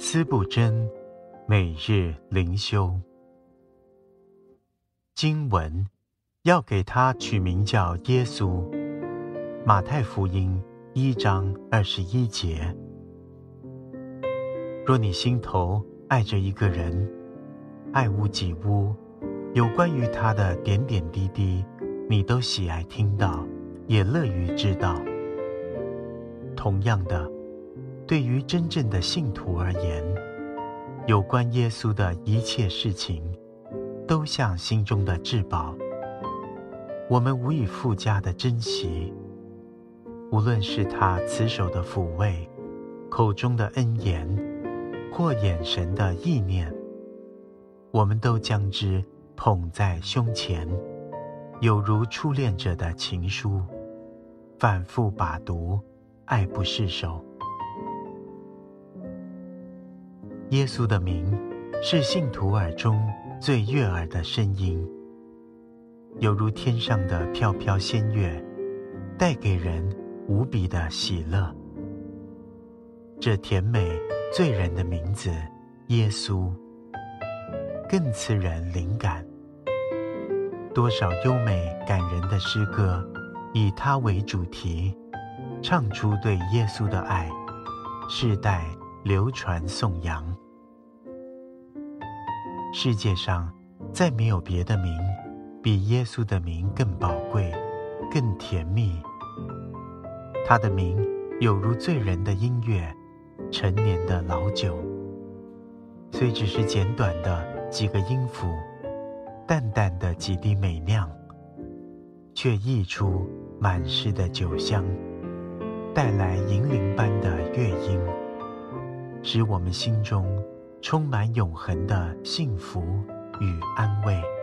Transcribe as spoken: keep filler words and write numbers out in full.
思不真，每日灵修。经文要给他取名叫耶稣。马太福音一章二十一节。若你心头爱着一个人，爱屋及乌，有关于他的点点滴滴，你都喜爱听到，也乐于知道。同样的，对于真正的信徒而言，有关耶稣的一切事情，都像心中的至宝，我们无以复加的珍惜。无论是他慈手的抚慰，口中的恩言，或眼神的意念，我们都将之捧在胸前，有如初恋者的情书，反复把读，爱不释手。耶稣的名是信徒耳中最悦耳的声音，犹如天上的飘飘仙乐，带给人无比的喜乐。这甜美醉人的名字耶稣，更赐人灵感。多少优美感人的诗歌以他为主题，唱出对耶稣的爱，世代流传颂扬。世界上再没有别的名比耶稣的名更宝贵，更甜蜜。他的名有如醉人的音乐，陈年的老酒，虽只是简短的几个音符，淡淡的几滴美酿，却溢出满室的酒香，带来银铃般的乐音，使我们心中充满永恒的幸福与安慰。